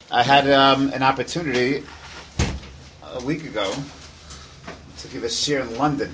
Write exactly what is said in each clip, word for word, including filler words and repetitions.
I had um, an opportunity a week ago to give a shir in London.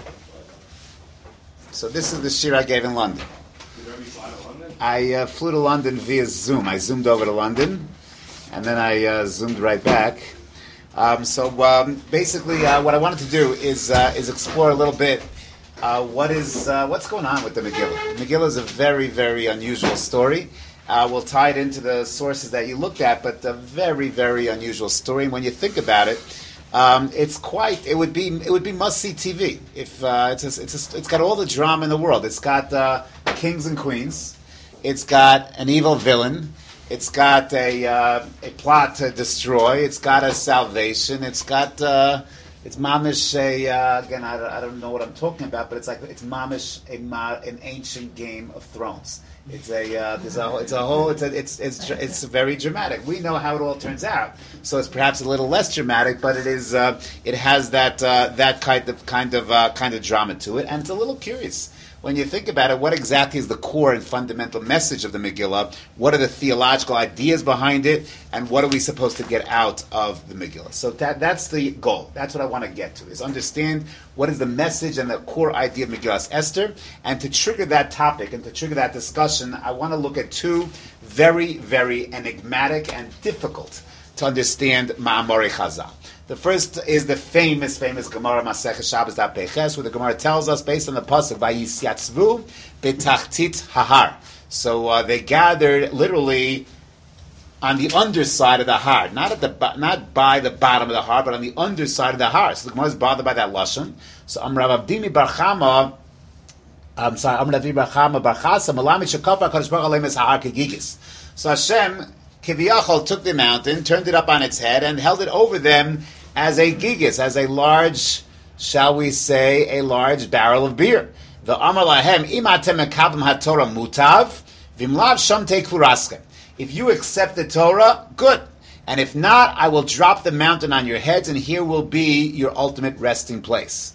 So this is the shir I gave in London. Did you fly to London? I uh, flew to London via Zoom. I zoomed over to London, and then I uh, zoomed right back. Um, so um, basically, uh, what I wanted to do is uh, is explore a little bit uh, what is uh, what's going on with the Megillah. Megillah is a very, very unusual story. Uh, we'll tie it into the sources that you looked at, but a very, very unusual story. And when you think about it, um, it's quite. It would be. It would be must-see T V. If uh, it's a, it's a, it's got all the drama in the world. It's got uh, kings and queens. It's got an evil villain. It's got a uh, a plot to destroy. It's got a salvation. It's got uh, it's mamish a uh, again. I don't, I don't know what I'm talking about, but it's like it's mamish a ma- an ancient Game of Thrones. It's a uh, there's a it's a whole it's a, it's it's it's very dramatic. We know how it all turns out, so it's perhaps a little less dramatic, but it is uh, it has that uh, that kind of kind of uh, kind of drama to it, and it's a little curious. When you think about it, what exactly is the core and fundamental message of the Megillah? What are the theological ideas behind it? And what are we supposed to get out of the Megillah? So that that's the goal. That's what I want to get to, is understand what is the message and the core idea of Megillah Esther. And to trigger that topic and to trigger that discussion, I want to look at two very, very enigmatic and difficult to understand Ma'amorei Chazal. The first is the famous, famous Gemara Masechet Shabbos Daf Peches, where the Gemara tells us, based on the pasuk, "Vayisyatzvu betachtit hahar." So uh, they gathered literally on the underside of the har, not at the not by the bottom of the har, but on the underside of the har. So the Gemara is bothered by that lashon. So Am Rav Avdimi Bar Chama, I'm sorry, Am Rav Avdimi Bar Chama Bar Chasa Malamit Shekapa Kadosh Baruch Hu Aleim Es Hahar Kegigis. So Hashem Kiviyachol took the mountain, turned it up on its head, and held it over them as a gigas, as a large, shall we say, a large barrel of beer. The Amar Lahem, Imatem Mekabim HaTorah Mutav, Vimlav Shamte Kluraskem. If you accept the Torah, good. And if not, I will drop the mountain on your heads, and here will be your ultimate resting place.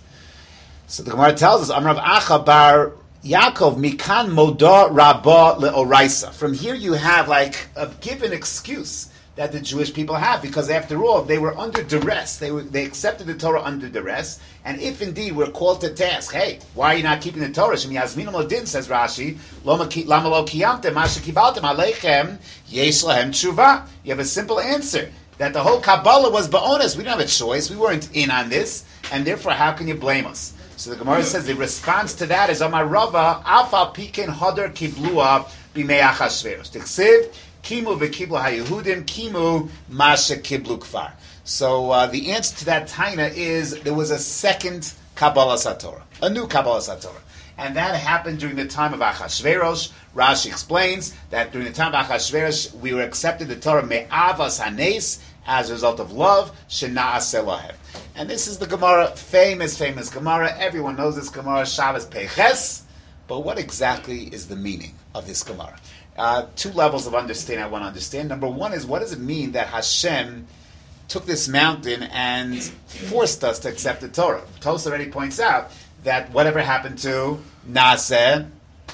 So the Gemara tells us, Amrav Acha Bar Yaakov Mikan Moda Rabba Leoraisa. From here you have like a given excuse that the Jewish people have, because after all, they were under duress. They were, they accepted the Torah under duress, and if indeed we're called to task, hey, why are you not keeping the Torah? Shem Yazminu Modin, says Rashi, Lama lo kiyamtem, masha kibaltem aleichem, yesh lahem tshuva. You have a simple answer, that the whole Kabbalah was ba'onis. We didn't have a choice. We weren't in on this, and therefore, how can you blame us? So the Gemara says the response to that is Amar Rava, Afa Piken Hodar Kiblua Bimei Achashverosh. Tiksiv Kimu v'Kiblu HaYehudim Kimu Masha Kiblu Kfar. So uh, the answer to that taina is there was a second Kabbalah Satorah, a new Kabbalah Satorah. And that happened during the time of Achashverosh. Rashi explains that during the time of Achashverosh, we were accepted the Torah Me'avas Hanes, as a result of love, Shena'aseh Lahem. And this is the Gemara, famous, famous Gemara. Everyone knows this Gemara, Shabbos Peches. But what exactly is the meaning of this Gemara? Uh, two levels of understanding I want to understand. Number one is, what does it mean that Hashem took this mountain and forced us to accept the Torah? Tos already points out that whatever happened to Naaseh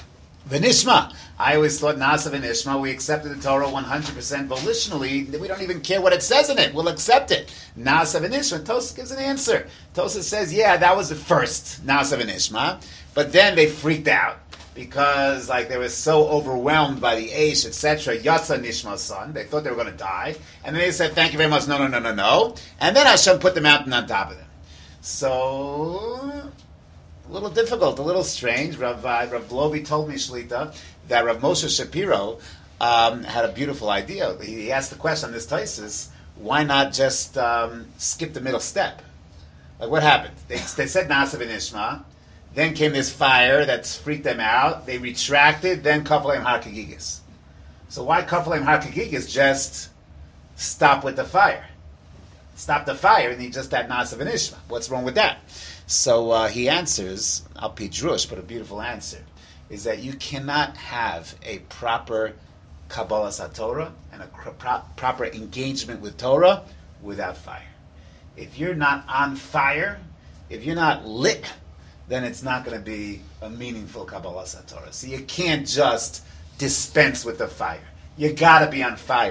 V'nishma. I always thought Naaseh V'nishma, we accepted the Torah one hundred percent volitionally. We don't even care what it says in it. We'll accept it. Naaseh V'nishma. Tosas gives an answer. Tosas says, yeah, that was the first Naaseh V'nishma. But then they freaked out because like they were so overwhelmed by the Aish, et cetera. Yatsa Nishma's son. They thought they were going to die. And then they said, thank you very much. No, no, no, no, no. And then Hashem put the mountain on top of them. So a little difficult, a little strange. Rav, uh, Rav Lovi told me, Shlita, that Rav Moshe Shapiro um, had a beautiful idea. He, he asked the question on this Taisus, why not just um, skip the middle step? Like, what happened? They, they said Naaseh V'nishma, then came this fire that freaked them out, they retracted, then Kafaleim Har Kegigis. So why Kafaleim Har Kegigis? Just stop with the fire. Stop the fire, and he just had Naaseh V'nishma. What's wrong with that? So uh, he answers, Al Pi Drush, but a beautiful answer, is that you cannot have a proper Kabbalah Satorah and a pro- proper engagement with Torah without fire. If you're not on fire, if you're not lit, then it's not going to be a meaningful Kabbalah Satorah. So you can't just dispense with the fire. You got to be on fire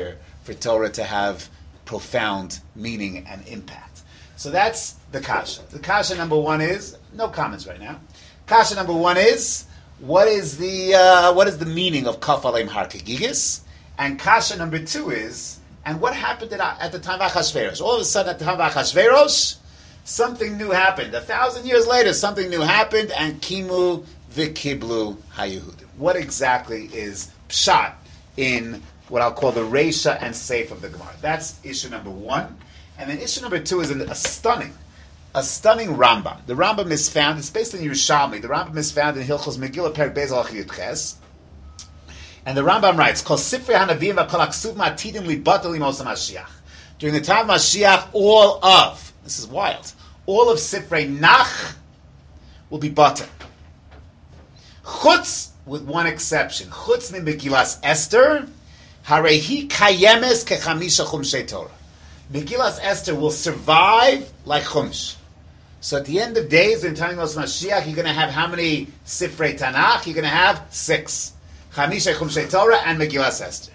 for Torah to have profound meaning and impact. So that's the kasha. The kasha number one is, no comments right now. Kasha number one is, what is the uh, what is the meaning of Kaf Aleim Har Kegigis? And kasha number two is, and what happened at, at the time of Achashverosh? All of a sudden at the time of Achashverosh, something new happened. A thousand years later, something new happened, and Kimu Vikiblu Hayuhudim. What exactly is Pshat in what I'll call the Reisha and Seif of the Gemara? That's issue number one. And then issue number two is a stunning, a stunning Rambam. The Rambam is found, it's based in Yerushalmi. The Rambam is found in Hilchos Megillah Perek Beis Halacha Yud Ches. And the Rambam writes, Kol Sifrei HaNavim v'Kol HaKsuvim Atidim Libatel Limos HaMashiach. During the time of Mashiach, all of, this is wild, all of Sifrei Nach will be batel. Chutz, with one exception. Chutz min Megillas Esther, Harehi Kayemes Kechamisha Chumshei Torah. Megillas Esther will survive like Chumash. So at the end of days, in time of Mashiach, you're going to have how many Sifrei Tanakh? You're going to have six. Chamisha Chumshei Torah and Megillas Esther.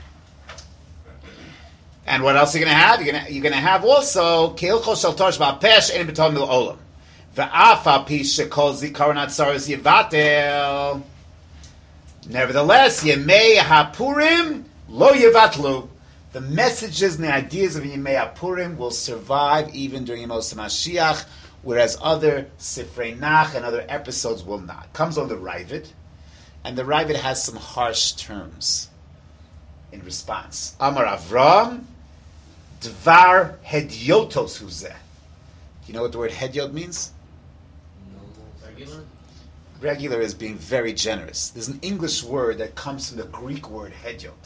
And what else are you going to have? You're going to, you're going to have also Keilcho Shel Torah Sheba'al Peh She'ein B'Tol Mil Olam. Ve'af al pi shekol zikaron hatzaros yivatel. Nevertheless, Yemei HaPurim lo yivatlu. The messages and the ideas of Yemei HaPurim will survive even during Yemos HaMashiach, whereas other Sifrei Nach and other episodes will not. Comes on the Ravid, and the Ravid has some harsh terms in response. Amar Avram, Dvar Hedyotos Huzeh. Do you know what the word Hedyot means? No. Regular? Regular is being very generous. There's an English word that comes from the Greek word Hedyot.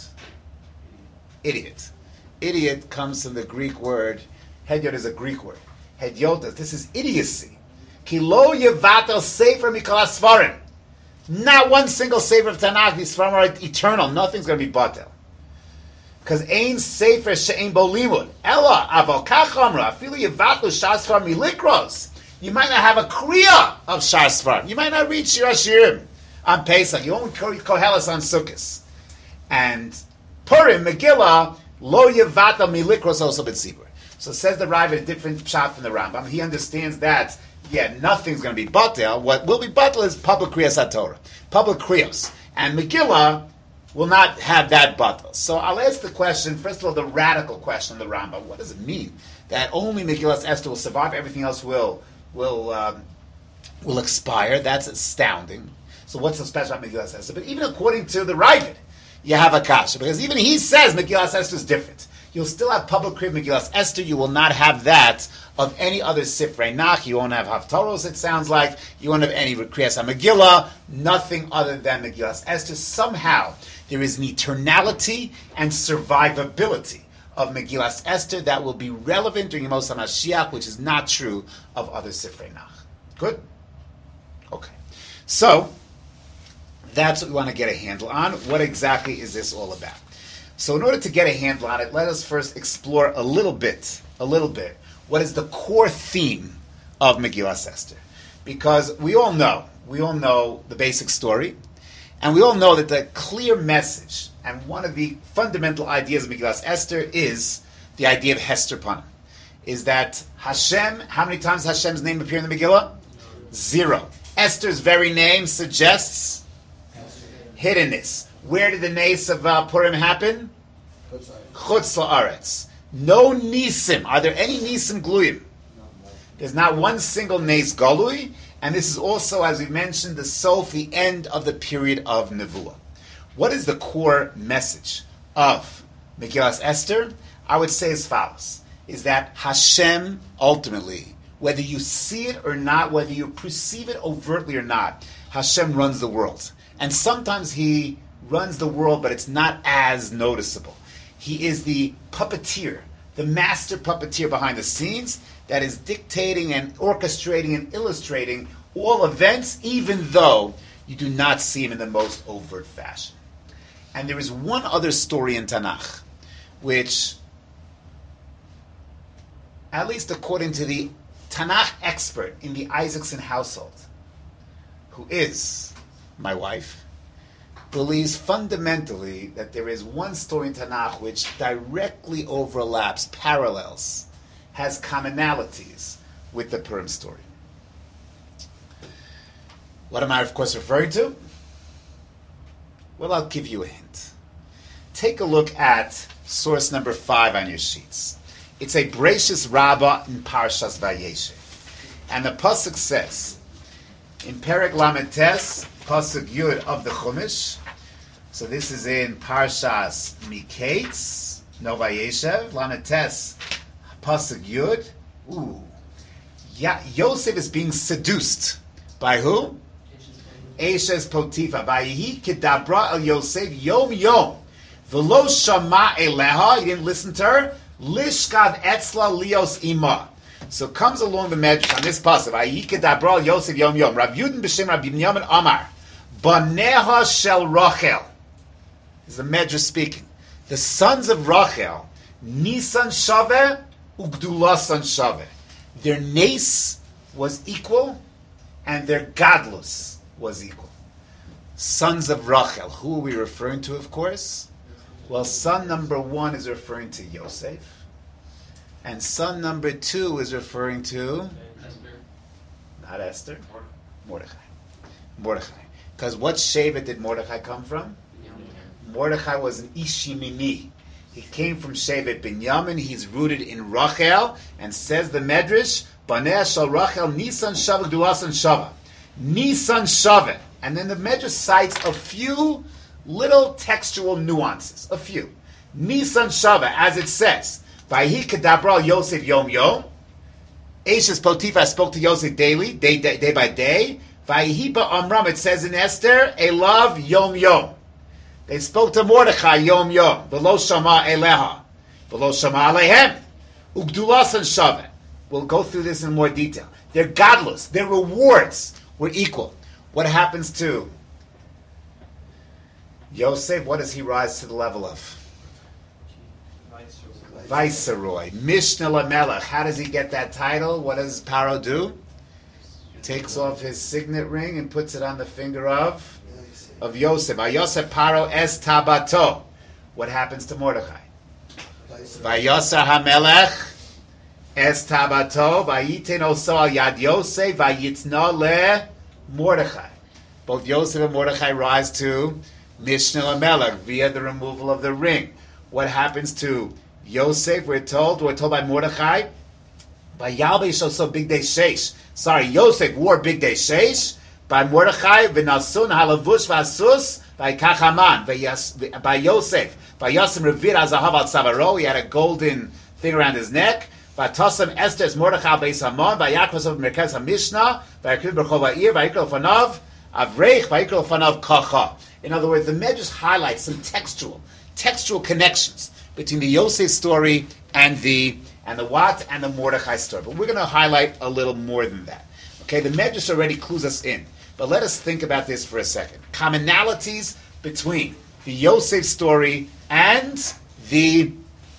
Idiot. Idiot comes from the Greek word, Hedyot is a Greek word. Hedyotas, this is idiocy. Ki lo yevatel sefer mikol hasfarim. Not one single sefer of Tanakh, these Sfarim are eternal, nothing's going to be batel. Because ein sefer she'ein bo limud. Ella, aval kach amra, afilu yevatlu shas sfarim milikros. You might not have a kriya of shas sfarim. You might not read Shir HaShirim on Pesach. You won't read Koheles on Sukkot. And Purim, Megillah, lo yevatel milikros also b'tzibur. So says the Rav a different pshat from the Rambam. He understands that, yeah, nothing's going to be batel. What will be batel is public kriyas HaTorah, public kriyos. And Megillah will not have that batel. So I'll ask the question, first of all, the radical question of the Rambam. What does it mean that only Megillas Esther will survive, everything else will will um, will expire? That's astounding. So what's so special about Megillas Esther? But even according to the Ravid, you have a kasha, because even he says Megillas Esther is different. You'll still have public kriyas Megillas Esther. You will not have that of any other Sifrei Nach. You won't have Haftaros, it sounds like. You won't have any Kriyas HaMegillah. Nothing other than Megillas Esther. Somehow, there is an eternality and survivability of Megillas Esther that will be relevant during Yemos HaMashiach, which is not true of other Sifrei Nach. Good? Okay. So, that's what we want to get a handle on. What exactly is this all about? So in order to get a handle on it, let us first explore a little bit, a little bit, what is the core theme of Megillas Esther. Because we all know, we all know the basic story, and we all know that the clear message, and one of the fundamental ideas of Megillas Esther is the idea of Hester Panim. Is that Hashem, how many times does Hashem's name appear in the Megillah? Zero. Esther's very name suggests hiddenness. Where did the nace of uh, Purim happen? Chutz la'aretz. No nisim. Are there any nisim gluyim? There's not one single nace galui, and this is also, as we mentioned, the sof, the end of the period of Nevuah. What is the core message of Megillas Esther? I would say as follows, is that Hashem, ultimately, whether you see it or not, whether you perceive it overtly or not, Hashem runs the world. And sometimes He runs the world, but it's not as noticeable. He is the puppeteer, the master puppeteer behind the scenes that is dictating and orchestrating and illustrating all events, even though you do not see him in the most overt fashion. And there is one other story in Tanakh, which, at least according to the Tanakh expert in the Isaacson household, who is my wife, believes fundamentally that there is one story in Tanakh which directly overlaps, parallels, has commonalities with the Purim story. What am I, of course, referring to? Well, I'll give you a hint. Take a look at source number five on your sheets. It's a Bereshis Rabbah in Parshas Vayeshev. And the Pasuk says, in Perek Lamed Tes, Pasuk Yud of the Chumash, so this is in Parshas Miketz, no Vayeshev, Lamed Tes, Pasuk Yud, ooh, ya- Yosef is being seduced. By who? Eshes Potifa. Vayihi kedabra el Yosef yom yom. V'lo shama eleha. He didn't listen to her. Lishkav etzla lios ima. So comes along the Medrash on this pasuk. Vayihi kedabra el Yosef yom yom. Rav Yudin b'shem Rav Binyamin Amar. Baneha shel Rachel. This is the Medrash speaking. The sons of Rachel, Nisan Shaveh, Ugdulasan Shaveh. Their nace was equal, and their gadlus was equal. Sons of Rachel. Who are we referring to, of course? Well, son number one is referring to Yosef, and son number two is referring to Esther. not Esther, Mordechai. Mordechai. Because what Shevet did Mordechai come from? Mordechai was an Ishimini. He came from Shevet Binyamin. He's rooted in Rachel, and says the Medrash, Baneh shel Rachel Nisan Shava Gdulasan Shava. Nisan Shava. And then the Medrash cites a few little textual nuances. A few. Nisan Shava, as it says, Vayhi Kedabra Yosef Yom Yom. Eshes Potiphar spoke to Yosef daily, day, day, day by day. Vayhi Ba'amram, it says in Esther, Elav Yom Yom. They spoke to Mordechai Yom Yom. V'lo Shama Eleha. V'lo Shama Alehem. Ugdulasan Shava. We'll go through this in more detail. Their godless, their rewards were equal. What happens to Yosef? What does he rise to the level of? Viceroy. Mishnah Lamelech. How does he get that title? What does Paro do? Takes off his signet ring and puts it on the finger of of Yosef. Vayosef Paro es tabato. What happens to Mordechai? Vayosef Hamelech es tabato. Vayiten oso al yad Yosef. Vayitna le Mordechai. Both Yosef and Mordechai rise to Mishnah Lamelech via the removal of the ring. What happens to Yosef? We're told, we're told by Mordechai, by Yalbesh also big day sheish. Sorry, Yosef wore big day sheish. By Mordechai, v'nasun halavush v'asus v'kachaman. By Yosef, by Yosef revir azahav al tzavaro. He had a golden thing around his neck. V'tasam Esther's Mordechai beis Hamon. V'yakros of Merkez HaMishnah. V'yakriv b'rchov ha'ir. V'yikro fanav avreich. V'yikro fanav kacha. In other words, the Medrash highlights some textual, textual connections between the Yosef story and the and the what and the Mordechai story. But we're going to highlight a little more than that. Okay, the Medrash already clues us in. But let us think about this for a second. Commonalities between the Yosef story and the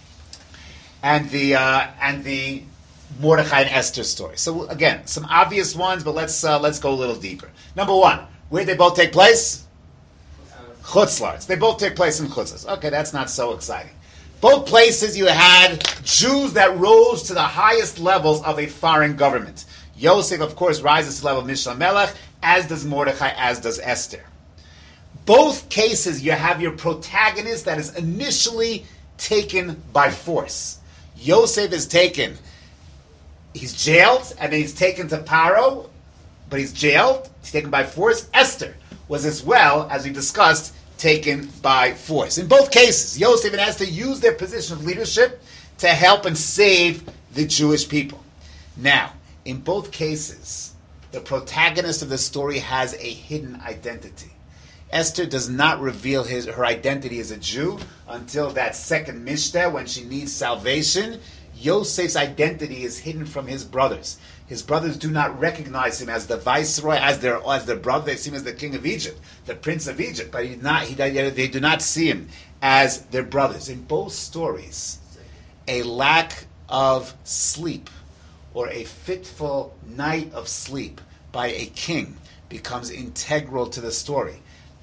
and the uh, and the Mordechai and Esther story. So again, some obvious ones, but let's uh, let's go a little deeper. Number one, where did they both take place? Chutz La'aretz. They both take place in Chutz La'aretz. Okay, that's not so exciting. Both places you had Jews that rose to the highest levels of a foreign government. Yosef, of course, rises to the level of Mishnah Melech, as does Mordechai, as does Esther. Both cases, you have your protagonist that is initially taken by force. Yosef is taken, he's jailed, and then he's taken to Paro, but he's jailed, he's taken by force. Esther was as well, as we discussed, taken by force. In both cases, Yosef and Esther used their position of leadership to help and save the Jewish people. Now, in both cases, the protagonist of the story has a hidden identity. Esther does not reveal his her identity as a Jew until that second Mishnah when she needs salvation. Yosef's identity is hidden from his brothers. His brothers do not recognize him as the viceroy, as their as their brother. They see him as the king of Egypt, the prince of Egypt. But he not, he, they do not see him as their brothers. In both stories, a lack of sleep or a fitful night of sleep by a king becomes integral to the story.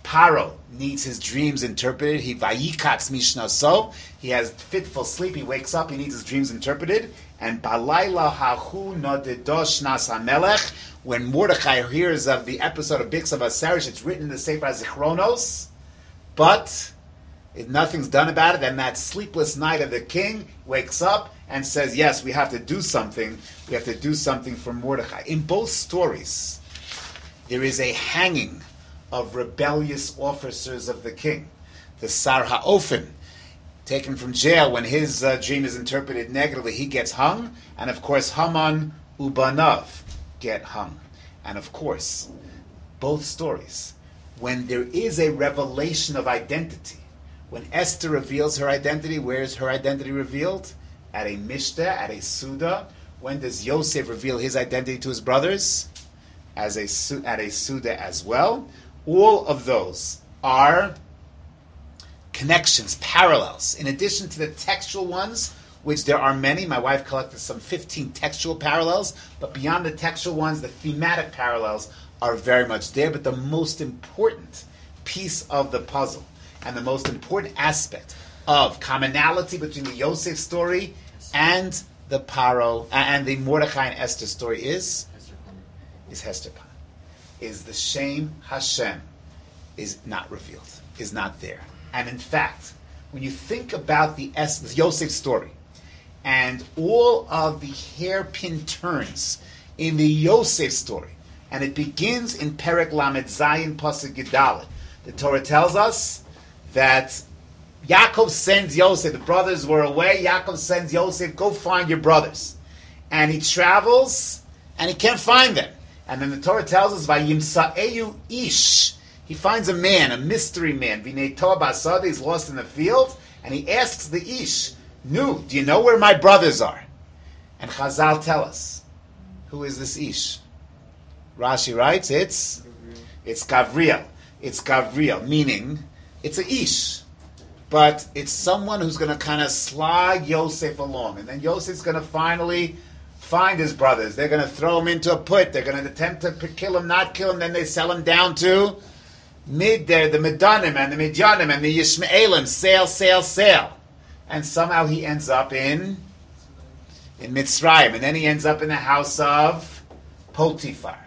Paro needs his dreams interpreted. He vayikatz mishnaso. He has fitful sleep. He wakes up. He needs his dreams interpreted. And balayla hahu nodedosh nas hamelech. When Mordechai hears of the episode of Bix of Aserish, it's written in the Sefer Zichronos, but if nothing's done about it, then that sleepless night of the king wakes up and says, yes, we have to do something. We have to do something for Mordechai. In both stories, there is a hanging of rebellious officers of the king. The Sar HaOfen, taken from jail when his uh, dream is interpreted negatively, he gets hung. And of course, Haman Ubanav get hung. And of course, both stories, when there is a revelation of identity, when Esther reveals her identity, where is her identity revealed? At a Mishta, at a Suda. When does Yosef reveal his identity to his brothers? As a at a Suda as well. All of those are connections, parallels. In addition to the textual ones, which there are many, my wife collected some fifteen textual parallels, but beyond the textual ones, the thematic parallels are very much there. But the most important piece of the puzzle and the most important aspect of commonality between the Yosef story and the Paro and the Mordechai and Esther story is is Hester Pan. Is the Shem Hashem is not revealed, is not there. And in fact, when you think about the, es- the Yosef story and all of the hairpin turns in the Yosef story, and it begins in Perek Lamed Zayin Pasuk Gedalit, the Torah tells us that Yaakov sends Yosef, the brothers were away, Yaakov sends Yosef, go find your brothers. And he travels, and he can't find them. And then the Torah tells us, Vayimsa'eyu ish. He finds a man, a mystery man. V'nei toa b'asada, he's lost in the field, and he asks the ish, Nu, do you know where my brothers are? And Chazal tell us, who is this ish? Rashi writes, it's it's Gavriel. It's Gavriel, meaning it's a ish. But it's someone who's going to kind of slide Yosef along. And then Yosef's going to finally find his brothers. They're going to throw him into a pit. They're going to attempt to kill him, not kill him. Then they sell him down to mid there, the Medanim and the Midyanim and the Yishmaelim. Sail, sail, sail. And somehow he ends up in in Mitzrayim. And then he ends up in the house of Potiphar.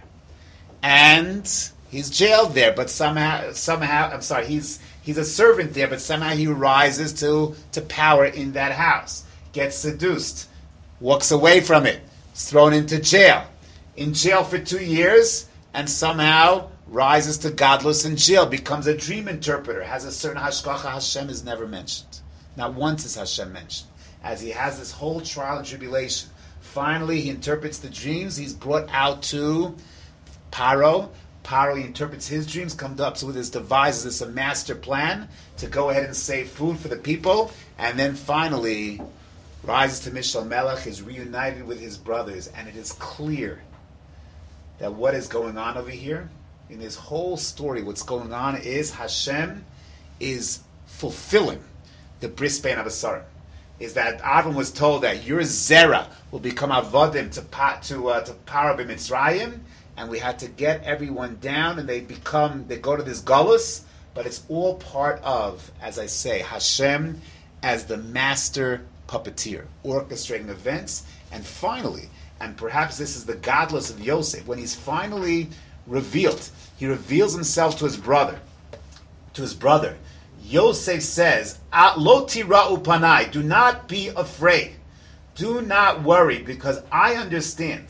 And he's jailed there, but somehow, somehow, I'm sorry, he's he's a servant there, but somehow he rises to, to power in that house. Gets seduced. Walks away from it. Is thrown into jail. In jail for two years, and somehow rises to godless in jail. Becomes a dream interpreter. Has a certain hashgacha. Hashem is never mentioned. Not once is Hashem mentioned. As he has this whole trial and tribulation. Finally, he interprets the dreams. He's brought out to Paro. Paro, he interprets his dreams, comes up with his devises this a master plan to go ahead and save food for the people, and then finally rises to Mishal Melech, is reunited with his brothers, and it is clear that what is going on over here, in this whole story, what's going on is Hashem is fulfilling the bris bein habasarim. Is that Avram was told that your zera will become avodim to pa, to uh, to Paro b'Mitzrayim, and we had to get everyone down, and they become they go to this galus, but it's all part of, as I say, Hashem as the master puppeteer, orchestrating events, and finally, and perhaps this is the godless of Yosef, when he's finally revealed, he reveals himself to his brother, to his brother. Yosef says, Lo tira'u panai, do not be afraid, do not worry, because I understand.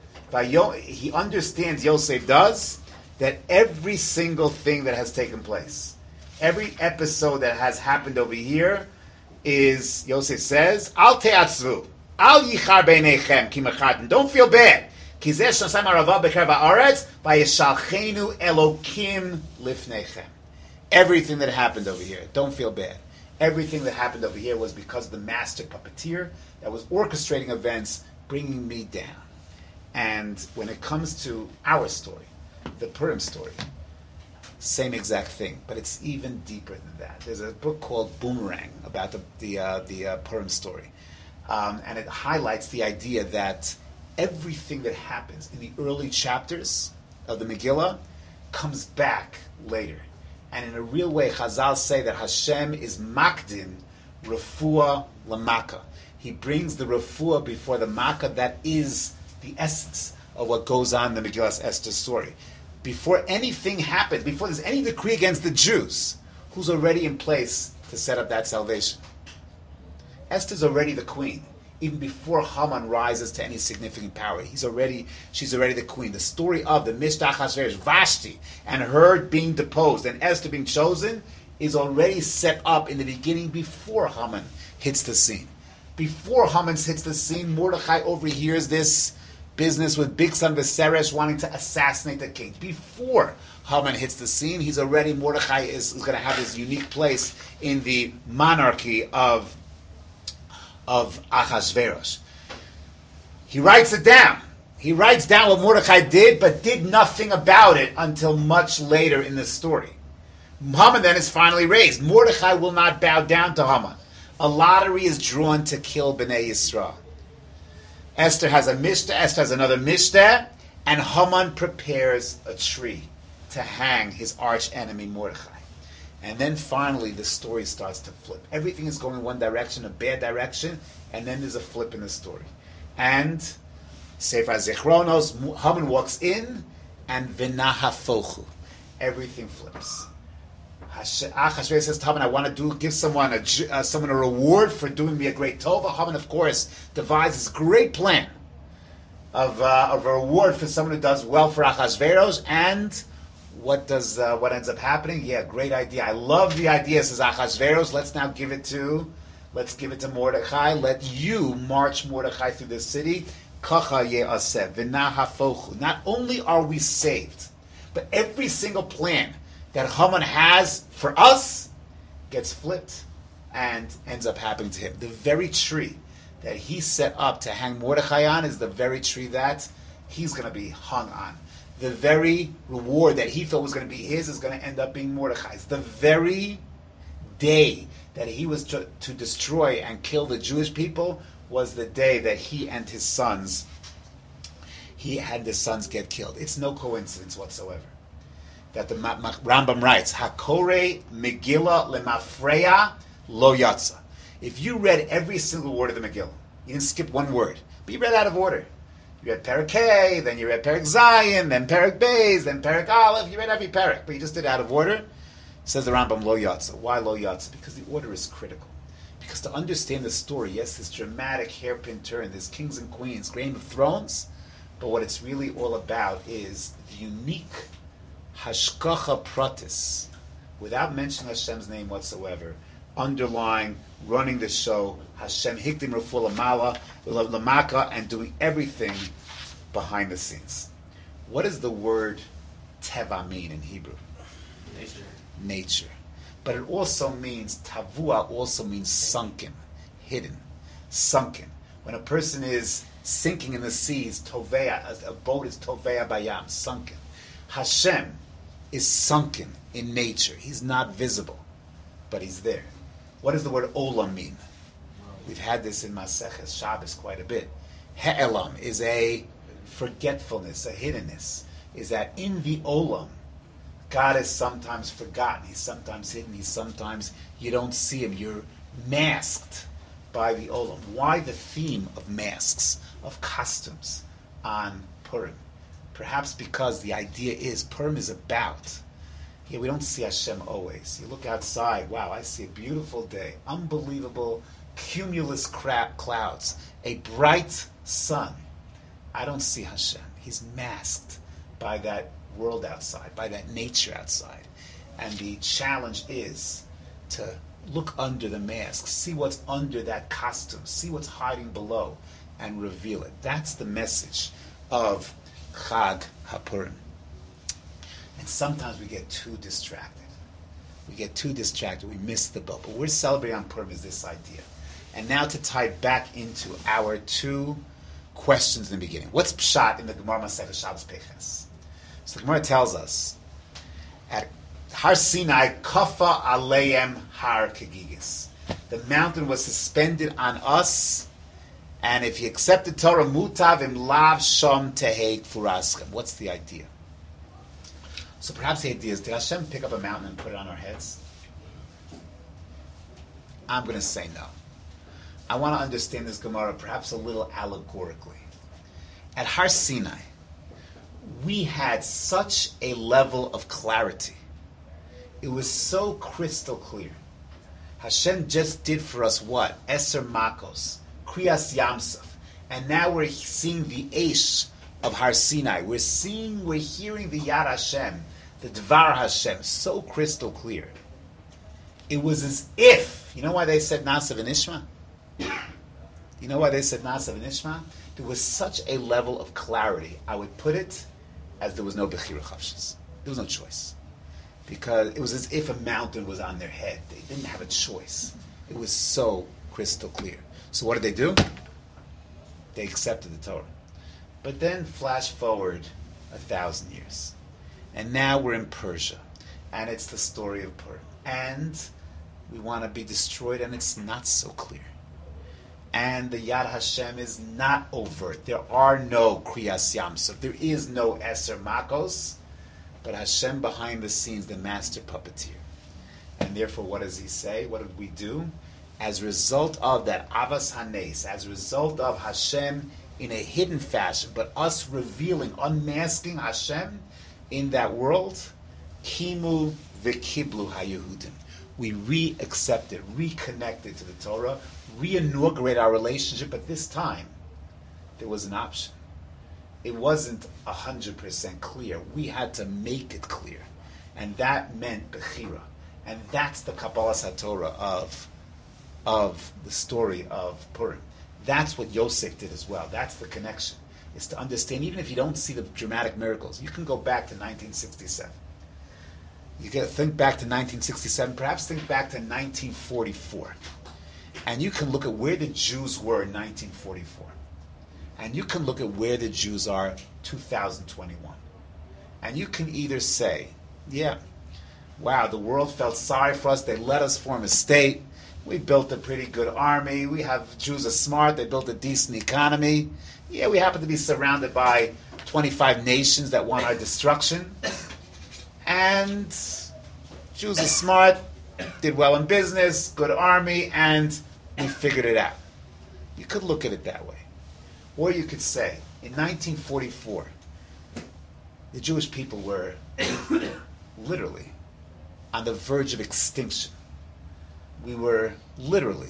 He understands, Yosef does, that every single thing that has taken place, every episode that has happened over here, is, Yosef says, Al te'atzvu, al yichar beinechem ki mechaten. Don't feel bad. Ki zeh shasam arava b'ker ba'aretz, vayeshalchenu Elokim lifnechem. Everything that happened over here, don't feel bad. Everything that happened over here was because of the master puppeteer that was orchestrating events, bringing me down. And when it comes to our story, the Purim story, same exact thing, but it's even deeper than that. There's a book called Boomerang about the the, uh, the uh, Purim story, um, and it highlights the idea that everything that happens in the early chapters of the Megillah comes back later. And in a real way, Chazal say that Hashem is makdin refuah lamaka. He brings the refuah before the makkah. That is the essence of what goes on in the Megillas Esther story. Before anything happens, before there's any decree against the Jews, who's already in place to set up that salvation? Esther's already the queen. Even before Haman rises to any significant power, he's already, she's already the queen. The story of the Mishtah Achashverosh, Vashti, and her being deposed and Esther being chosen is already set up in the beginning before Haman hits the scene. Before Haman hits the scene, Mordechai overhears this business with Bigsan Viserys wanting to assassinate the king. Before Haman hits the scene, he's already, Mordechai is, is going to have this unique place in the monarchy of of Achashverosh. He writes it down. He writes down what Mordechai did, but did nothing about it until much later in the story. Haman then is finally raised. Mordechai will not bow down to Haman. A lottery is drawn to kill Bnei Yisrael. Esther has a mishtah, Esther has another mishtah, and Haman prepares a tree to hang his arch enemy Mordechai. And then finally the story starts to flip. Everything is going in one direction, a bad direction, and then there's a flip in the story. And Sefer Zichronos, Haman walks in, and v'nahafochu. Everything flips. Achashverosh says to Haman, I want to do give someone a uh, someone a reward for doing me a great tova. Haman, of course, devises this great plan of uh, of a reward for someone who does well for Achashverosh. And what does uh, what ends up happening? Yeah, great idea. I love the idea, says Achashverosh. Let's now give it to let's give it to Mordechai. Let you march Mordechai through the city. Kacha ye'aseh v'nahafochu. Not only are we saved, but every single plan that Haman has for us gets flipped and ends up happening to him. The very tree that he set up to hang Mordechai on is the very tree that he's going to be hung on. The very reward that he thought was going to be his is going to end up being Mordechai's. The very day that he was to, to destroy and kill the Jewish people was the day that he and his sons, he had his sons get killed. It's no coincidence whatsoever that the Rambam writes, Hakore Megillah lemafreya lo yatsa. If you read every single word of the Megillah, you didn't skip one word, but you read out of order. You read Perek Hey, then you read Perek Zayin, then Perek Beis, then Perek Aleph. You read every Perek, but you just did it out of order. Says the Rambam, Lo Yatsa. Why Lo Yatsa? Because the order is critical. Because to understand the story, yes, this dramatic hairpin turn, this kings and queens, Game of Thrones, but what it's really all about is the unique hashkacha pratis, without mentioning Hashem's name whatsoever, underlying, running the show, Hashem hikdim refuah lamala, lamaka, and doing everything behind the scenes. What does the word teva mean in Hebrew? Nature. Nature. But it also means, tavua also means sunken, hidden, sunken. When a person is sinking in the seas, tovea, a boat is tovea bayam, sunken. Hashem is sunken in nature. He's not visible, but he's there. What does the word olam mean? We've had this in Maseches Shabbos quite a bit. He'elam is a forgetfulness, a hiddenness. Is that in the olam, God is sometimes forgotten. He's sometimes hidden. He's sometimes, you don't see him. You're masked by the olam. Why the theme of masks, of costumes on Purim? Perhaps because the idea is, Purim is about, yeah, we don't see Hashem always. You look outside, wow, I see a beautiful day, unbelievable cumulus crap clouds, a bright sun. I don't see Hashem. He's masked by that world outside, by that nature outside. And the challenge is to look under the mask, see what's under that costume, see what's hiding below, and reveal it. That's the message of Chag HaPurim. And sometimes we get too distracted. We get too distracted. We miss the boat. But we're celebrating on Purim is this idea. And now to tie back into our two questions in the beginning. What's pshat in the Gemara Masechet Shabbos Peches? So the Gemara tells us, at Har Sinai, Kafa Aleim Har Kegigis. The mountain was suspended on us, and if you accepted Torah, Mutav im Lav Shom Tehei Kfuraskam. What's the idea? So perhaps the idea is, did Hashem pick up a mountain and put it on our heads? I'm going to say no. I want to understand this Gemara perhaps a little allegorically. At Har Sinai, we had such a level of clarity. It was so crystal clear. Hashem just did for us what? Eser Makos, Kriyas Yamsuf. And now we're seeing the Eish of Har Sinai. We're seeing, we're hearing the Yad Hashem, the Dvar Hashem, so crystal clear. It was as if, you know why they said Nasav and Ishma? You know why they said Nasav and Ishma? There was such a level of clarity. I would put it as there was no Bechira Chavshis. There was no choice. Because it was as if a mountain was on their head. They didn't have a choice. It was so crystal clear. So what did they do? They accepted the Torah. But then flash forward a thousand years. And now we're in Persia. And it's the story of Purim. And we want to be destroyed, and it's not so clear. And the Yad Hashem is not overt. There are no Kriyas Yamsuf. There is no Eser Makos. But Hashem behind the scenes, the master puppeteer. And therefore, what does he say? What did we do? As a result of that Avas Hanes, as a result of Hashem in a hidden fashion, but us revealing, unmasking Hashem in that world, Kimu v'kiblu haYehudim. We re-accepted, reconnected to the Torah, re-inaugurate our relationship, but this time, there was an option. It wasn't one hundred percent clear. We had to make it clear. And that meant Bechira. And that's the Kabbalah HaTorah of, of the story of Purim. That's what Yosef did as well. That's the connection. Is to understand, even if you don't see the dramatic miracles, you can go back to nineteen sixty-seven. You can think back to nineteen sixty-seven, perhaps think back to nineteen forty-four. And you can look at where the Jews were in nineteen forty-four. And you can look at where the Jews are two thousand twenty-one. And you can either say, yeah, wow, the world felt sorry for us. They let us form a state. We built a pretty good army. We have, Jews are smart. They built a decent economy. Yeah, we happen to be surrounded by twenty-five nations that want our destruction. And Jews are smart, did well in business, good army, and we figured it out. You could look at it that way. Or you could say, in nineteen forty-four, the Jewish people were literally on the verge of extinction. We were literally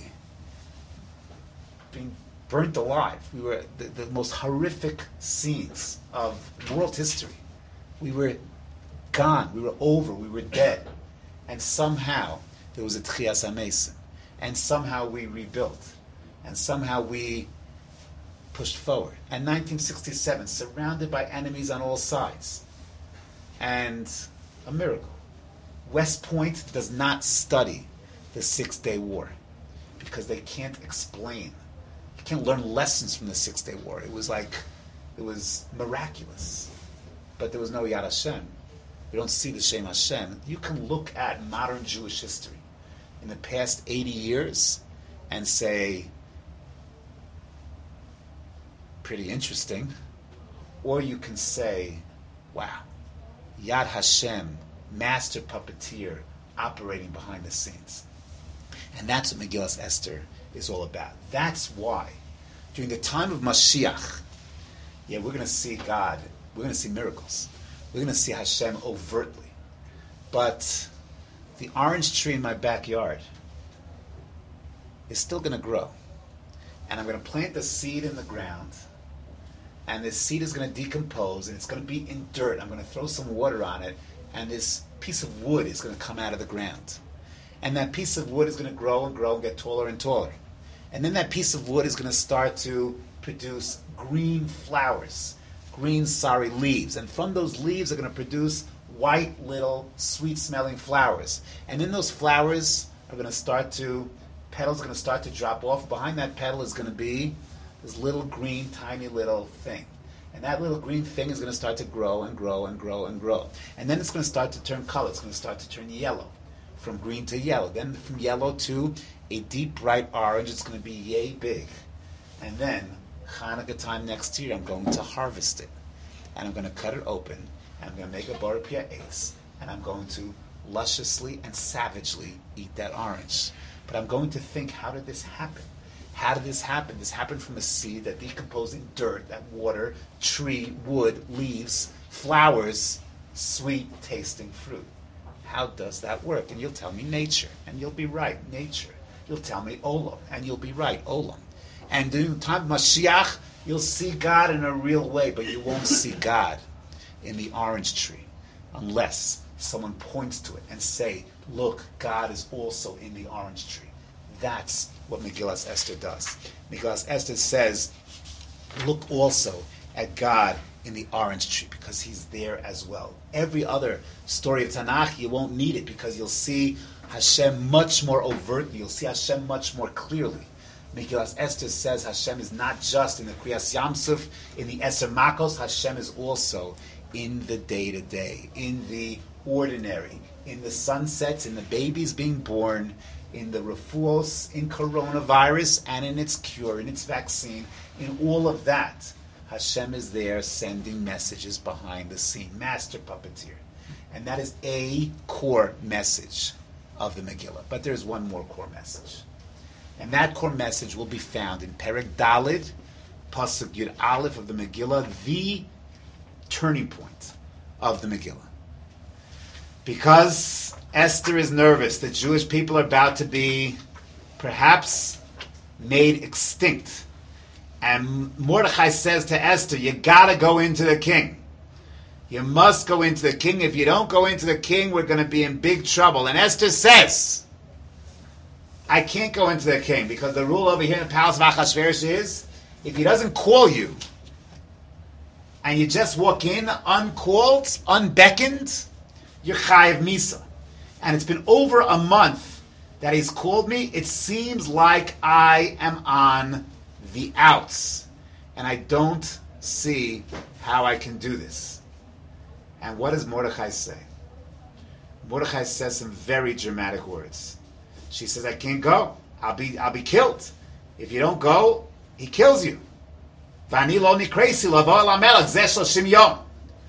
being burnt alive. We were the, the most horrific scenes of world history. We were gone. We were over. We were dead. And somehow there was a Tchias HaMesim. And somehow we rebuilt. And somehow we pushed forward. And nineteen sixty-seven, surrounded by enemies on all sides. And a miracle. West Point does not study the Six-Day War because they can't explain. You can't learn lessons from the Six-Day War. It was like, it was miraculous. But there was no Yad Hashem. We don't see the Shem Hashem. You can look at modern Jewish history in the past eighty years and say, pretty interesting. Or you can say, wow, Yad Hashem, master puppeteer, operating behind the scenes. And that's what Megillas Esther is all about. That's why, during the time of Mashiach, yeah, we're going to see God, we're going to see miracles. We're going to see Hashem overtly. But the orange tree in my backyard is still going to grow. And I'm going to plant the seed in the ground, and this seed is going to decompose, and it's going to be in dirt. I'm going to throw some water on it, and this piece of wood is going to come out of the ground. And that piece of wood is going to grow and grow and get taller and taller. And then that piece of wood is going to start to produce green flowers, green, sorry, leaves. And from those leaves are going to produce white, little, sweet-smelling flowers. And then those flowers are going to start to, petals are going to start to drop off. Behind that petal is going to be this little green, tiny little thing. And that little green thing is going to start to grow and grow and grow and grow. And then it's going to start to turn color. It's going to start to turn yellow, from green to yellow. Then from yellow to a deep, bright orange. It's going to be yay big. And then, Hanukkah time next year, I'm going to harvest it. And I'm going to cut it open. and I'm going to make a bar pia ace, and I'm going to lusciously and savagely eat that orange. But I'm going to think, how did this happen? How did this happen? This happened from a seed that decomposing dirt, that water, tree, wood, leaves, flowers, sweet tasting fruit. How does that work? And you'll tell me nature, and you'll be right, nature. You'll tell me olam, and you'll be right, olam. And in the time of Mashiach, you'll see God in a real way, but you won't see God in the orange tree unless someone points to it and say, look, God is also in the orange tree. That's what Megillas Esther does. Megillas Esther says, look also at God in the orange tree, because he's there as well. Every other story of Tanakh, you won't need it, because you'll see Hashem much more overtly. You'll see Hashem much more clearly. Megillas Esther says Hashem is not just in the Kriyas Yamsuf, in the Eser Makos. Hashem is also in the day-to-day, in the ordinary, in the sunsets, in the babies being born, in the refuos, in coronavirus, and in its cure, in its vaccine, in all of that. Hashem is there sending messages behind the scene, master puppeteer. And that is a core message of the Megillah. But there's one more core message. And that core message will be found in Perek Dalid, Pasuk Yud Aleph of the Megillah, the turning point of the Megillah. Because Esther is nervous, the Jewish people are about to be perhaps made extinct. And Mordechai says to Esther, you gotta go into the king. You must go into the king. If you don't go into the king, we're going to be in big trouble. And Esther says, I can't go into the king, because the rule over here in the palace of Achashverosh is, if he doesn't call you, and you just walk in uncalled, unbeckoned, you're chayiv misa. And it's been over a month that he's called me. It seems like I am on the outs, and I don't see how I can do this. And what does Mordechai say? Mordechai says some very dramatic words. She says, I can't go. I'll be I'll be killed. If you don't go, he kills you. V'ani lo nikresi lavo el hamelech zeh shloshim yom.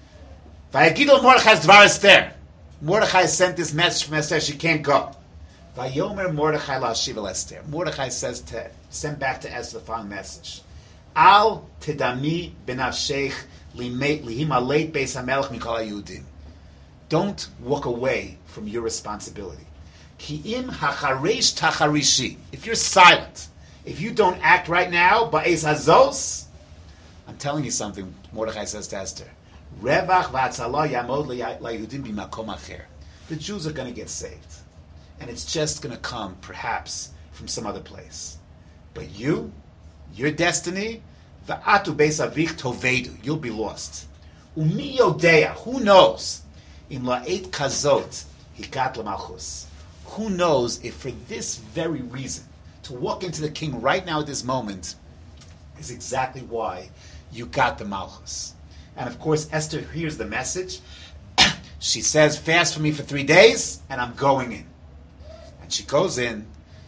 Vayagidu Mordechai's dvar Esther. Mordechai sent this message from Esther. She can't go. Vayomer Mordechai la'ashiv el Esther. Mordechai says to send back to Esther the following message: Al tedami benafsheich lihimaleit beis hamelech mikol haYehudim. Don't walk away from your responsibility. Ki im hacharesh tacharishi. If you're silent, if you don't act right now, ba'ez hazos, I'm telling you something. Mordechai says to Esther, Revach v'atzala yamod laYehudim b'makom acher. The Jews are going to get saved, and it's just going to come, perhaps, from some other place. But you, your destiny, v'atu beis avich tovedu, you'll be lost. Umi yodea, who knows? Im la'et kazot hikat l'malchus. Who knows if for this very reason, to walk into the king right now at this moment, is exactly why you got the malchus. And of course, Esther hears the message. She says, fast for me for three days, and I'm going in. And she goes in,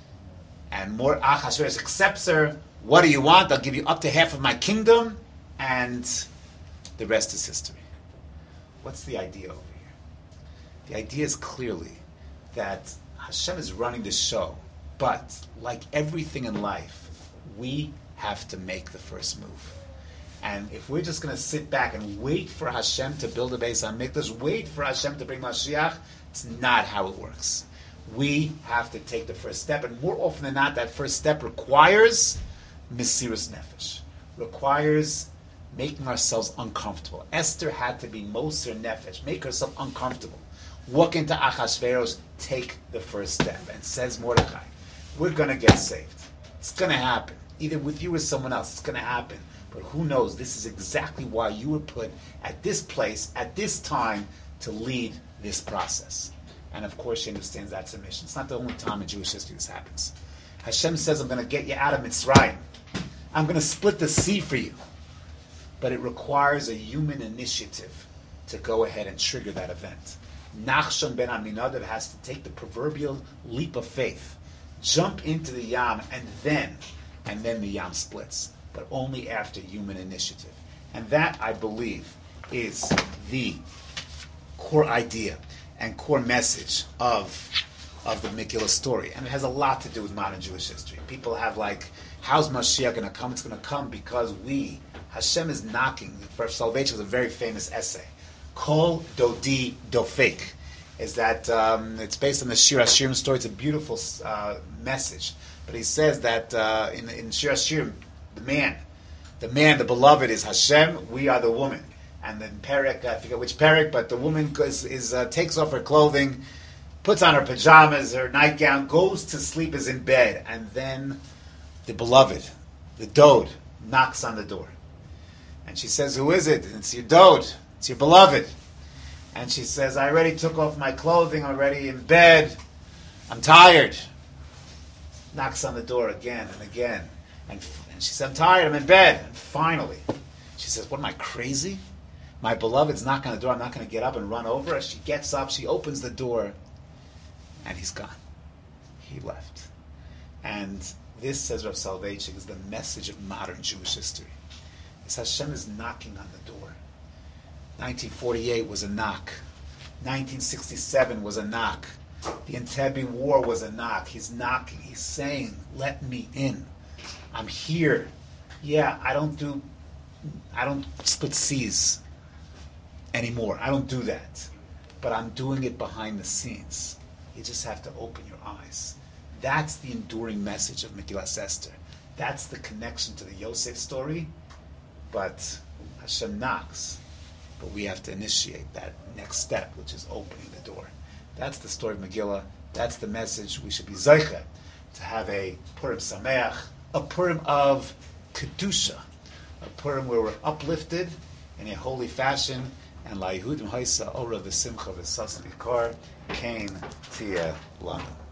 and more Achashverosh accepts her. What do you want? I'll give you up to half of my kingdom, and the rest is history. What's the idea over here? The idea is clearly that Hashem is running the show, but like everything in life, we have to make the first move. And if we're just going to sit back and wait for Hashem to build a Beis HaMikdash, wait for Hashem to bring Mashiach, it's not how it works. We have to take the first step, and more often than not, that first step requires Mesiras Nefesh, requires making ourselves uncomfortable. Esther had to be Moser Nefesh, make herself uncomfortable. Walk into Achashverosh, take the first step. And says Mordechai, we're going to get saved. It's going to happen. Either with you or someone else, it's going to happen. But who knows, this is exactly why you were put at this place, at this time, to lead this process. And of course she understands that's a mission. It's not the only time in Jewish history this happens. Hashem says, I'm going to get you out of Mitzrayim. I'm going to split the sea for you. But it requires a human initiative to go ahead and trigger that event. Nachshon ben Aminadav has to take the proverbial leap of faith, jump into the Yam, and then, and then the Yam splits. But only after human initiative. And that, I believe, is the core idea and core message of of the Megillah story, and it has a lot to do with modern Jewish history. People have like, how's Mashiach going to come? It's going to come because we, Hashem is knocking. For Soloveitchik was a very famous essay. Kol Dodi Dofek, is that um, it's based on the Shir Hashirim story. It's a beautiful uh, message, but he says that uh, in, in Shir Hashirim, the man, the man, the beloved is Hashem. We are the woman, and then Perek, I forget which Perek, but the woman is, is uh, takes off her clothing, puts on her pajamas, her nightgown, goes to sleep, is in bed, and then the beloved, the dode, knocks on the door. And she says, who is it? And it's your dode, it's your beloved. And she says, I already took off my clothing, I'm already in bed, I'm tired. Knocks on the door again and again. And, and she said, I'm tired, I'm in bed. And finally, she says, what, am I crazy? My beloved's knocking on the door, I'm not going to get up and run over. As she gets up, she opens the door, and he's gone. He left. And this, says Rav Soloveitchik, is the message of modern Jewish history. It's Hashem is knocking on the door. nineteen forty-eight was a knock. nineteen sixty-seven was a knock. The Entebbe War was a knock. He's knocking. He's saying, let me in. I'm here. Yeah, I don't do, I don't split C's anymore. I don't do that. But I'm doing it behind the scenes. You just have to open your eyes. That's the enduring message of Megillas Esther. That's the connection to the Yosef story. But Hashem knocks. But we have to initiate that next step, which is opening the door. That's the story of Megillah. That's the message. We should be Zeicha to have a Purim Sameach, a Purim of Kedusha, a Purim where we're uplifted in a holy fashion, and La Yehudim Haisa Ora V'Simcha V'Sas V'Kar Kain Tia Lana.